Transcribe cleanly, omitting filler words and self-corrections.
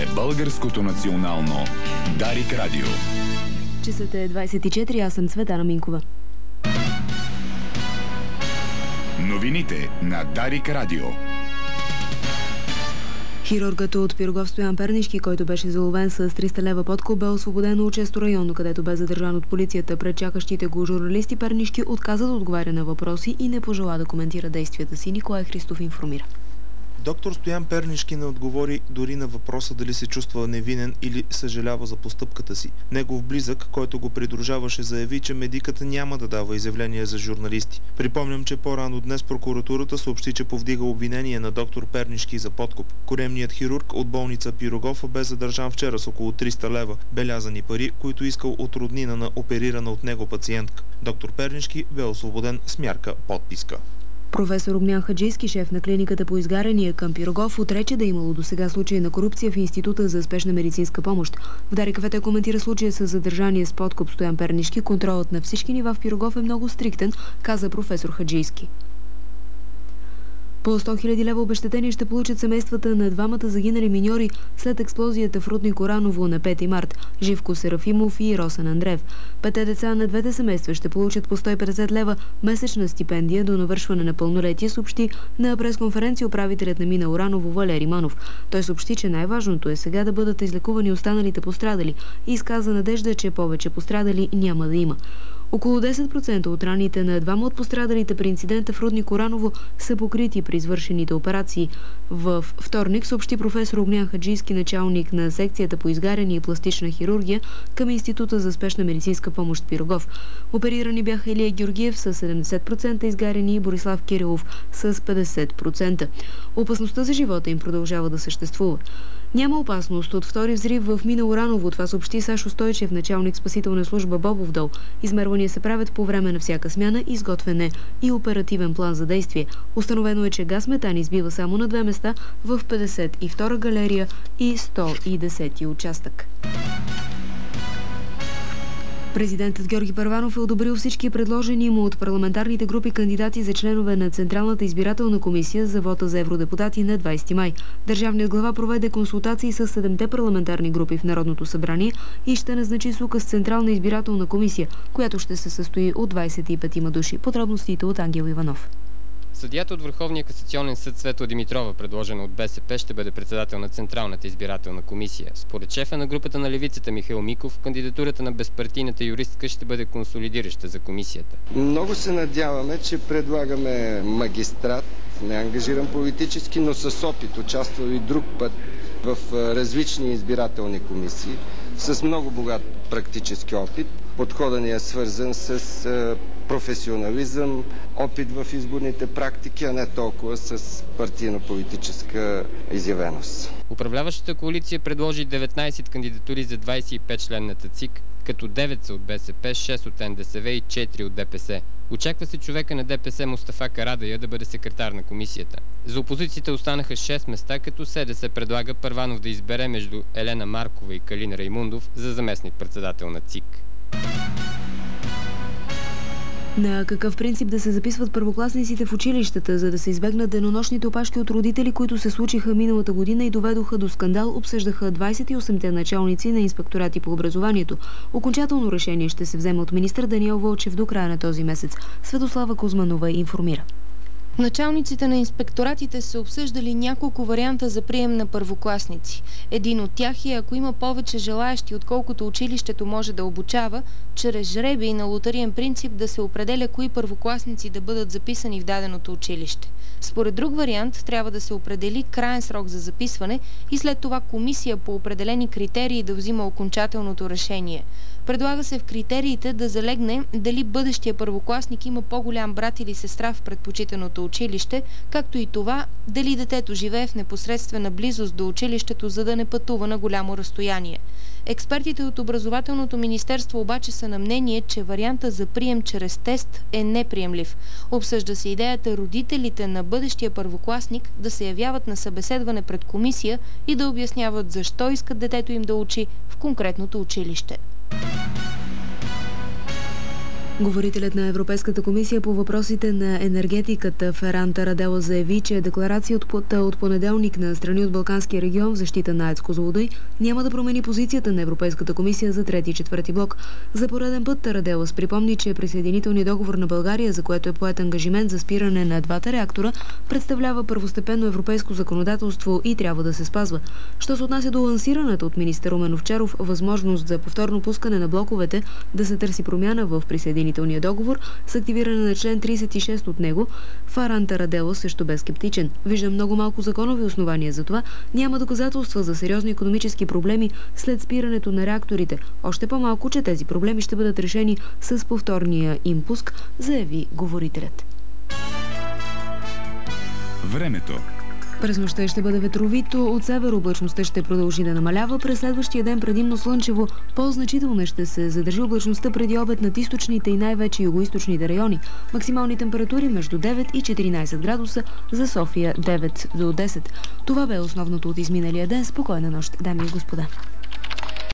е Българското национално Дарик Радио. Часът е 24, аз съм Цветана Минкова. Новините на Дарик Радио. Хирургът от Пирогов Стоян Пернишки, който беше заловен с 300 лева подкуп, бе освободен от Често районно, където бе задържан от полицията. Пред чакащите го журналисти Пернишки отказа да отговаря на въпроси и не пожела да коментира действията си. Николай Христов информира. Доктор Стоян Пернишки не отговори дори на въпроса дали се чувства невинен или съжалява за постъпката си. Негов близък, който го придружаваше, заяви, че медикът няма да дава изявление за журналисти. Припомням, че по-рано днес прокуратурата съобщи, че повдига обвинение на доктор Пернишки за подкуп. Коремният хирург от болница Пирогов бе задържан вчера с около 300 лева белязани пари, които искал от роднина на оперирана от него пациентка. Доктор Пернишки бе освободен с мярка подписка. Професор Огнян Хаджийски, шеф на клиниката по изгаряния към Пирогов, отрече да имало досега случаи на корупция в Института за спешна медицинска помощ. В Дарик КВТ коментира случая с задържание с подкуп Стоян Пернишки. Контролът на всички нива в Пирогов е много стриктен, каза професор Хаджийски. По 100 000 лева обезщетение ще получат семействата на двамата загинали миньори след експлозията в рудник Ораново на 5 март – Живко Серафимов и Росен Андреев. 5 деца на двете семейства ще получат по 150 лева месечна стипендия до навършване на пълнолетие, съобщи на пресконференция управителят на мина Ораново Валери Манов. Той съобщи, че най-важното е сега да бъдат излекувани останалите пострадали и изказа надежда, че повече пострадали няма да има. Около 10% от раните на двама от пострадалите при инцидента в рудник Ораново са покрити при извършените операции. В вторник съобщи професор Огнян Хаджийски, началник на секцията по изгаряне и пластична хирургия към Института за спешна медицинска помощ Пирогов. Оперирани бяха Илия Георгиев с 70% изгаряни и Борислав Кирилов с 50%. Опасността за живота им продължава да съществува. Няма опасност от втори взрив в мина Ораново. Това съобщи Сашо Стойчев, началник спасителна служба Бобов дол. Измервания се правят по време на всяка смяна, изготвяне и оперативен план за действие. Установено е, че газ метан избива само на 2 места в 52 галерия и 110 участък. Президентът Георги Първанов е одобрил всички предложени му от парламентарните групи кандидати за членове на Централната избирателна комисия за вота за евродепутати на 20 май. Държавният глава проведе консултации с 7-те парламентарни групи в Народното събрание и ще назначи с указ Централна избирателна комисия, която ще се състои от 25 души. Подробностите от Ангел Иванов. Съдията от Върховния касационен съд Светла Димитрова, предложена от БСП, ще бъде председател на Централната избирателна комисия. Според шефа на групата на левицата Михаил Миков, кандидатурата на безпартийната юристка ще бъде консолидираща за комисията. Много се надяваме, че предлагаме магистрат, не ангажиран политически, но с опит, участвал и друг път в различни избирателни комисии, с много богат практически опит. Подходът ни е свързан с професионализъм, опит в изборните практики, а не толкова с партийно-политическа изявеност. Управляващата коалиция предложи 19 кандидатури за 25-членната ЦИК, като 9 са от БСП, 6 от НДСВ и 4 от ДПС. Очаква се човека на ДПС Мустафа Карадайъ да бъде секретар на комисията. За опозицията останаха 6 места, като СДС предлага Първанов да избере между Елена Маркова и Калин Раймундов за заместник-председател на ЦИК. На какъв принцип да се записват първокласниците в училищата, за да се избегнат денонощните опашки от родители, които се случиха миналата година и доведоха до скандал, обсъждаха 28-те началници на инспекторати по образованието. Окончателно решение ще се вземе от министър Даниел Вълчев до края на този месец. Светослава Кузманова информира. Началниците на инспекторатите са обсъждали няколко варианта за прием на първокласници. Един от тях е, ако има повече желаещи, отколкото училището може да обучава, чрез жребий на лотариен принцип да се определя кои първокласници да бъдат записани в даденото училище. Според друг вариант трябва да се определи краен срок за записване и след това комисия по определени критерии да взима окончателното решение. Предлага се в критериите да залегне дали бъдещия първокласник има по-голям брат или сестра в предпочитаното училище, както и това дали детето живее в непосредствена близост до училището, за да не пътува на голямо разстояние. Експертите от Образователното министерство обаче са на мнение, че варианта за прием чрез тест е неприемлив. Обсъжда се идеята родителите на бъдещия първокласник да се явяват на събеседване пред комисия и да обясняват защо искат детето им да учи в конкретното училище. Говорителят на Европейската комисия по въпросите на енергетиката Ферран Тарадела заяви, че декларацията от понеделник на страни от Балканския регион в защита на АЕЦ Козлодуй няма да промени позицията на Европейската комисия за трети и четвърти блок. За пореден път Тараделас припомни, че присъединителният договор на България, за което е поет ангажимент за спиране на двата реактора, представлява първостепенно европейско законодателство и трябва да се спазва. Що се отнася до лансираната от министър Румен Овчаров възможност за повторно пускане на блоковете, да се търси промяна в присъединителния договор с активиране на член 36 от него, Ферран Тарадела също бе скептичен. Вижда много малко законови основания за това, няма доказателства за сериозни икономически проблеми след спирането на реакторите. Още по-малко, че тези проблеми ще бъдат решени с повторния им пуск, заяви говорителят. Времето. През нощта ще бъде ветровито, от север облачността ще продължи да намалява. През следващия ден предимно слънчево, по-значително ще се задържи облачността преди обед над източните и най-вече югоизточните райони. Максимални температури между 9 и 14 градуса, за София 9 до 10. Това бе основното от изминалия ден. Спокойна нощ, дами и господа.